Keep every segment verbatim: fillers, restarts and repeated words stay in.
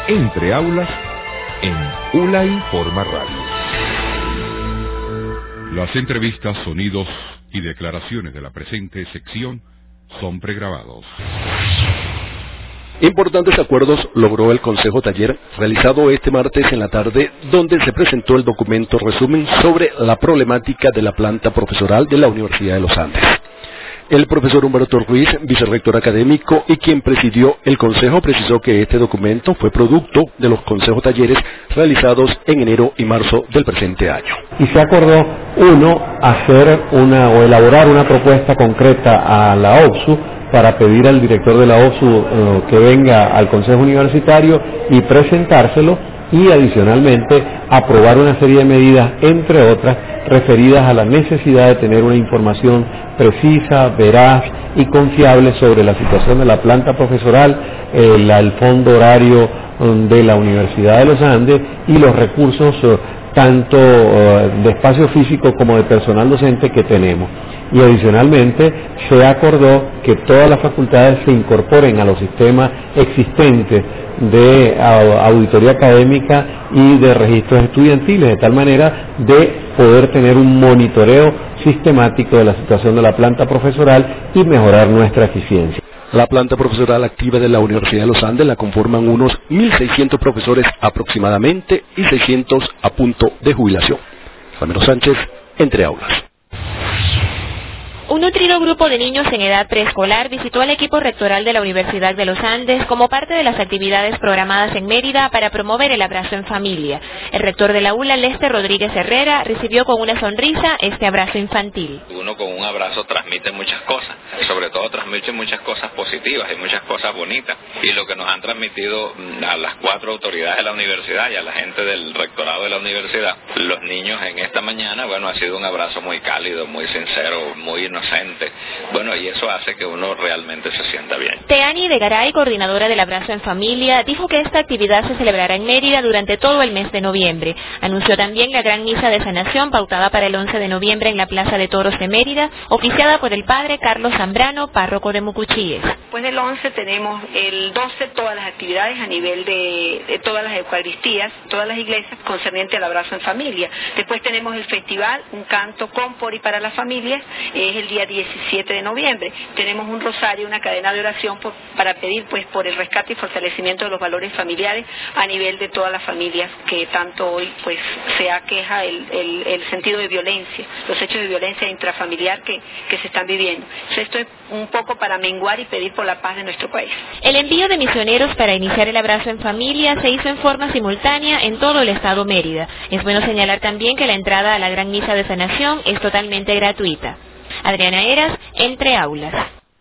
Entre Aulas en ULA Informa Radio. Las entrevistas, sonidos y declaraciones de la presente sección son pregrabados. Importantes acuerdos logró el Consejo Taller realizado este martes en la tarde, donde se presentó el documento resumen sobre la problemática de la planta profesoral de la Universidad de los Andes. El profesor Humberto Ruiz, vicerrector académico y quien presidió el Consejo, precisó que este documento fue producto de los consejos talleres realizados en enero y marzo del presente año. Y se acordó, uno, hacer una o elaborar una propuesta concreta a la O B S U para pedir al director de la O B S U uh, que venga al Consejo Universitario y presentárselo, y adicionalmente aprobar una serie de medidas, entre otras, referidas a la necesidad de tener una información precisa, veraz y confiable sobre la situación de la planta profesoral, el, el fondo horario um, de la Universidad de los Andes y los recursos uh, tanto uh, de espacio físico como de personal docente que tenemos. Y adicionalmente se acordó que todas las facultades se incorporen a los sistemas existentes de auditoría académica y de registros estudiantiles, de tal manera de poder tener un monitoreo sistemático de la situación de la planta profesoral y mejorar nuestra eficiencia. La planta profesoral activa de la Universidad de los Andes la conforman unos mil seiscientos profesores aproximadamente y seiscientos a punto de jubilación. Ramiro Sánchez, Entre Aulas. Un nutrido grupo de niños en edad preescolar visitó al equipo rectoral de la Universidad de los Andes como parte de las actividades programadas en Mérida para promover el abrazo en familia. El rector de la ULA, Lester Rodríguez Herrera, recibió con una sonrisa este abrazo infantil. Uno con un abrazo transmite muchas cosas, sobre todo transmite muchas cosas positivas y muchas cosas bonitas. Y lo que nos han transmitido a las cuatro autoridades de la universidad y a la gente del rectorado de la universidad, los niños en esta mañana, bueno, ha sido un abrazo muy cálido, muy sincero, muy inocente. Bueno, y eso hace que uno realmente se sienta bien. Teani de Garay, coordinadora del Abrazo en Familia, dijo que esta actividad se celebrará en Mérida durante todo el mes de noviembre. Anunció también la gran misa de sanación pautada para el once de noviembre en la Plaza de Toros de Mérida, oficiada por el padre Carlos Zambrano, párroco de Mucuchíes. Después del once tenemos el doce todas las actividades a nivel de, de todas las eucaristías, todas las iglesias concerniente al Abrazo en Familia. Después tenemos el festival, un canto con, por y para las familias, es el día diecisiete de noviembre. Tenemos un rosario, una cadena de oración por, para pedir pues por el rescate y fortalecimiento de los valores familiares a nivel de todas las familias que tanto hoy pues se aqueja el, el, el sentido de violencia, los hechos de violencia intrafamiliar que, que se están viviendo. Entonces, esto es un poco para menguar y pedir por la paz de nuestro país. El envío de misioneros para iniciar el Abrazo en Familia se hizo en forma simultánea en todo el estado Mérida. Es bueno señalar también que la entrada a la gran misa de sanación es totalmente gratuita. Adriana Eras, Entre Aulas.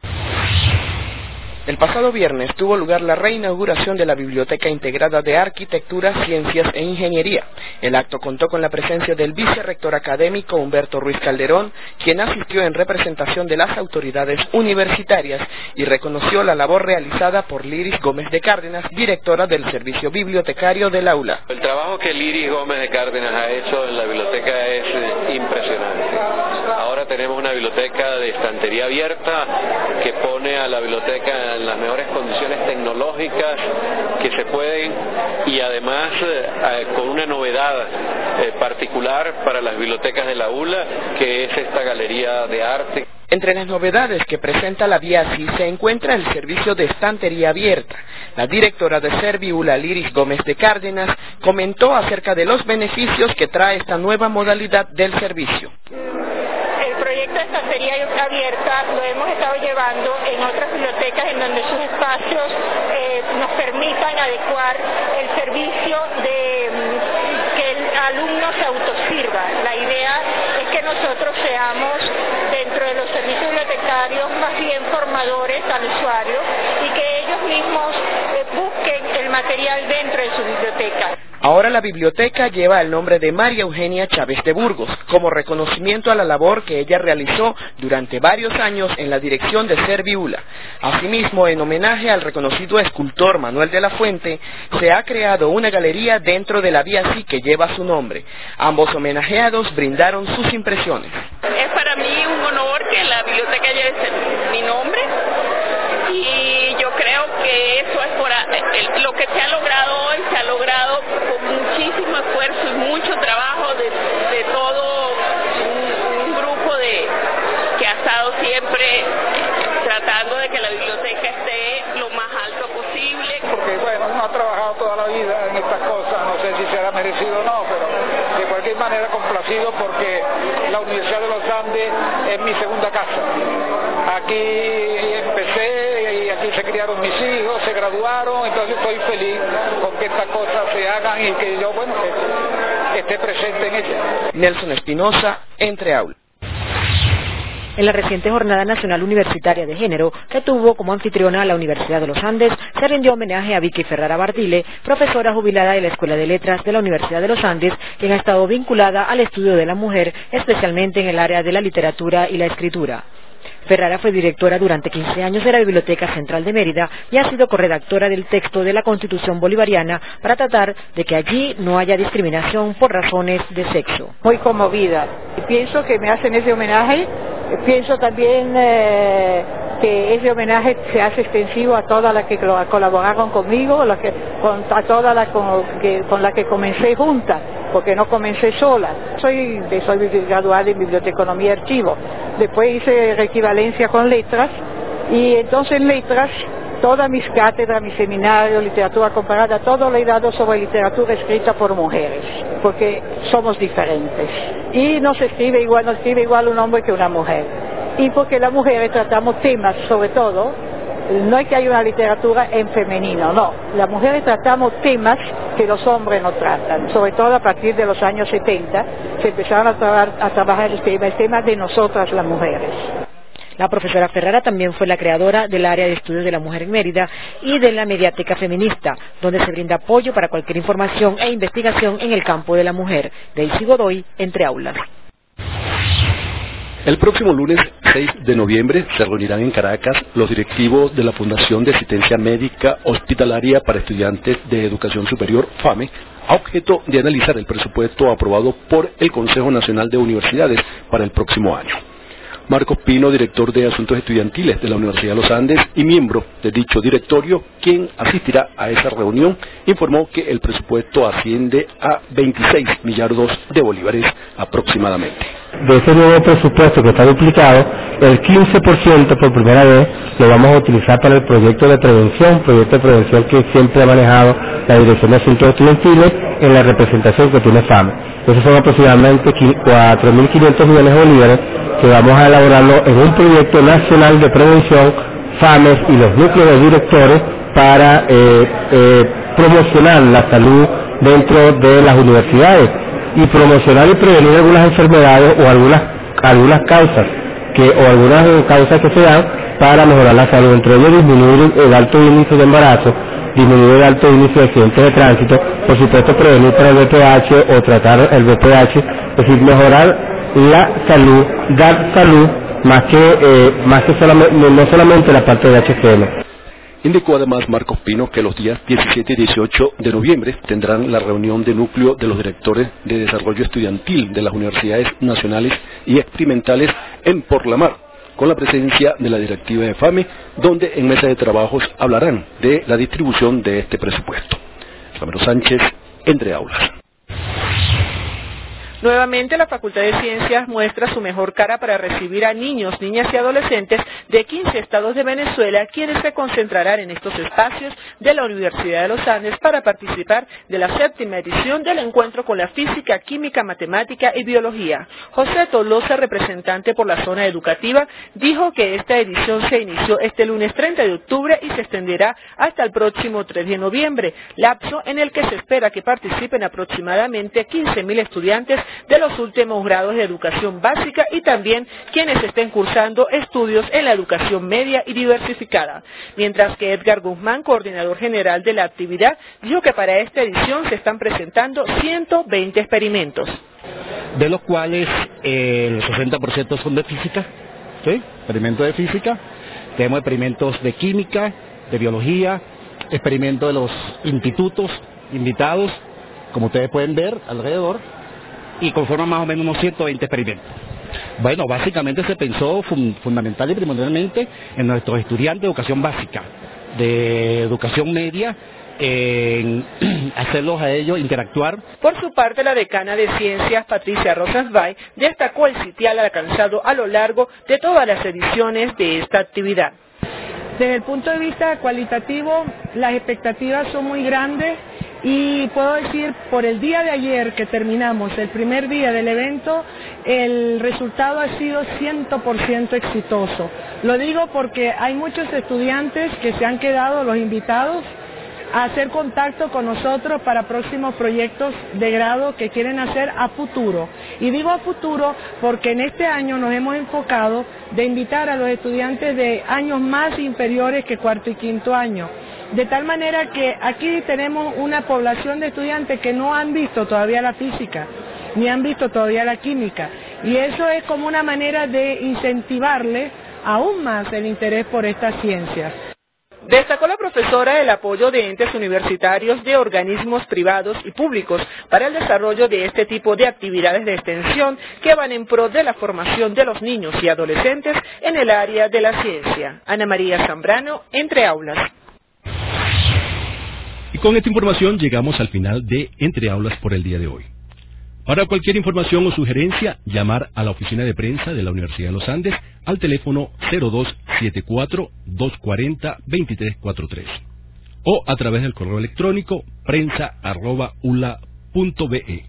El pasado viernes tuvo lugar la reinauguración de la Biblioteca Integrada de Arquitectura, Ciencias e Ingeniería. El acto contó con la presencia del vicerrector académico Humberto Ruiz Calderón, quien asistió en representación de las autoridades universitarias y reconoció la labor realizada por Liris Gómez de Cárdenas, directora del servicio bibliotecario del aula. El trabajo que Liris Gómez de Cárdenas ha hecho en la biblioteca es eh, impresionante. Ahora tenemos una biblioteca de estantería abierta que pone a la biblioteca en las mejores condiciones tecnológicas que se pueden y además eh, con una novedad eh, particular para las bibliotecas de la ULA, que es esta galería de arte. Entre las novedades que presenta la BIASI se encuentra el servicio de estantería abierta. La directora de Serviula, Liris Gómez de Cárdenas, comentó acerca de los beneficios que trae esta nueva modalidad del servicio. El proyecto de estantería abierta lo hemos estado llevando en otras bibliotecas en donde sus espacios eh, nos permitan adecuar el servicio de que el alumno se autosirva. La idea es que nosotros seamos, dentro de los servicios bibliotecarios, más bien formadores al usuario y que ellos mismos eh, busquen el material dentro de su biblioteca. Ahora la biblioteca lleva el nombre de María Eugenia Chávez de Burgos, como reconocimiento a la labor que ella realizó durante varios años en la dirección de Serviula. Asimismo, en homenaje al reconocido escultor Manuel de la Fuente, se ha creado una galería dentro de la BIASI que lleva su nombre. Ambos homenajeados brindaron sus impresiones. Es para mí un honor que la biblioteca lleve mi nombre y yo creo que eso es por el, lo que se ha logrado logrado hoy se ha logrado con muchísimo esfuerzo y mucho trabajo de, de todo un, un grupo de que ha estado siempre tratando de que la biblioteca esté lo más alto posible. Porque bueno, uno ha trabajado toda la vida en estas cosas, no sé si será merecido o no, pero de cualquier manera complacido porque la Universidad de los Andes es mi segunda casa. Aquí empecé y aquí se criaron mis hijos, se graduaron, entonces estoy feliz con que estas cosas se hagan y que yo, bueno, que, que esté presente en ellas. Nelson Espinosa, Entre Aulas. En la reciente Jornada Nacional Universitaria de Género, que tuvo como anfitriona a la Universidad de los Andes, se rindió homenaje a Vicky Ferrara Bardile, profesora jubilada de la Escuela de Letras de la Universidad de los Andes, quien ha estado vinculada al estudio de la mujer, especialmente en el área de la literatura y la escritura. Ferrara fue directora durante quince años de la Biblioteca Central de Mérida y ha sido corredactora del texto de la Constitución Bolivariana para tratar de que allí no haya discriminación por razones de sexo. Muy conmovida. Pienso que me hacen ese homenaje, pienso también eh, que ese homenaje se hace extensivo a todas las que colaboraron conmigo, la que, con, a todas las con, que, con las que comencé juntas, porque no comencé sola. Soy, soy graduada en Biblioteconomía y Archivo. Después hice equivalencia con letras y entonces en letras todas mis cátedras, mis seminarios, literatura comparada, todo lo he dado sobre literatura escrita por mujeres, porque somos diferentes y no se escribe igual, no escribe igual un hombre que una mujer, y porque las mujeres tratamos temas, sobre todo, no es que haya una literatura en femenino, no, las mujeres tratamos temas que los hombres no tratan, sobre todo a partir de los años setenta se empezaron a, tra a trabajar el tema, el tema de nosotras las mujeres. La profesora Ferrara también fue la creadora del área de estudios de la mujer en Mérida y de la Mediateca Feminista, donde se brinda apoyo para cualquier información e investigación en el campo de la mujer. Daisy Godoy, Entre Aulas. El próximo lunes seis de noviembre se reunirán en Caracas los directivos de la Fundación de Asistencia Médica Hospitalaria para Estudiantes de Educación Superior, FAME, a objeto de analizar el presupuesto aprobado por el Consejo Nacional de Universidades para el próximo año. Marcos Pino, director de Asuntos Estudiantiles de la Universidad de los Andes y miembro de dicho directorio, quien asistirá a esa reunión, informó que el presupuesto asciende a veintiséis millardos de bolívares aproximadamente. De ese nuevo presupuesto que está duplicado, el quince por ciento por primera vez lo vamos a utilizar para el proyecto de prevención, proyecto de prevención que siempre ha manejado la Dirección de Asuntos Estudiantiles en la representación que tiene FAME. Esos son aproximadamente cuatro mil quinientos millones de bolívares que vamos a elaborarlo en un proyecto nacional de prevención, FAMES y los núcleos de directores para eh, eh, promocionar la salud dentro de las universidades y promocionar y prevenir algunas enfermedades o algunas algunas causas que o algunas causas que se dan para mejorar la salud, entre ellos disminuir el alto índice de embarazo, disminuir el alto índice de accidentes de tránsito, por supuesto prevenir para el V P H o tratar el V P H, es decir, mejorar la salud, dar salud más que eh, más que solamente, no solamente la parte de H G M. Indicó además Marcos Pino que los días diecisiete y dieciocho de noviembre tendrán la reunión de núcleo de los directores de desarrollo estudiantil de las universidades nacionales y experimentales en Porlamar, con la presencia de la directiva de FAME, donde en mesa de trabajos hablarán de la distribución de este presupuesto. Ramiro Sánchez, Entre Aulas. Nuevamente, la Facultad de Ciencias muestra su mejor cara para recibir a niños, niñas y adolescentes de quince estados de Venezuela, quienes se concentrarán en estos espacios de la Universidad de los Andes para participar de la séptima edición del encuentro con la física, química, matemática y biología. José Tolosa, representante por la zona educativa, dijo que esta edición se inició este lunes treinta de octubre y se extenderá hasta el próximo tres de noviembre, lapso en el que se espera que participen aproximadamente quince mil estudiantes de los últimos grados de educación básica y también quienes estén cursando estudios en la educación media y diversificada. Mientras que Edgar Guzmán, coordinador general de la actividad, dijo que para esta edición se están presentando ciento veinte experimentos, de los cuales eh, el sesenta por ciento son de física, ¿sí? Experimentos de física, tenemos experimentos de química, de biología, experimentos de los institutos invitados, como ustedes pueden ver alrededor, y conforman más o menos unos ciento veinte experimentos. Bueno, básicamente se pensó fun fundamental y primordialmente en nuestros estudiantes de educación básica, de educación media en hacerlos a ellos interactuar. Por su parte, la decana de Ciencias, Patricia Rosasbay, destacó el sitial alcanzado a lo largo de todas las ediciones de esta actividad. Desde el punto de vista cualitativo, las expectativas son muy grandes y puedo decir, por el día de ayer que terminamos, el primer día del evento, el resultado ha sido cien por ciento exitoso. Lo digo porque hay muchos estudiantes que se han quedado, los invitados, a hacer contacto con nosotros para próximos proyectos de grado que quieren hacer a futuro. Y digo a futuro porque en este año nos hemos enfocado de invitar a los estudiantes de años más inferiores que cuarto y quinto año. De tal manera que aquí tenemos una población de estudiantes que no han visto todavía la física, ni han visto todavía la química. Y eso es como una manera de incentivarle aún más el interés por estas ciencias. Destacó la profesora el apoyo de entes universitarios, de organismos privados y públicos para el desarrollo de este tipo de actividades de extensión que van en pro de la formación de los niños y adolescentes en el área de la ciencia. Ana María Zambrano, Entre Aulas. Y con esta información llegamos al final de Entre Aulas por el día de hoy. Para cualquier información o sugerencia, llamar a la oficina de prensa de la Universidad de los Andes al teléfono cero dos siete cuatro, dos cuatro cero, dos tres cuatro tres o a través del correo electrónico prensa arroba ula punto be.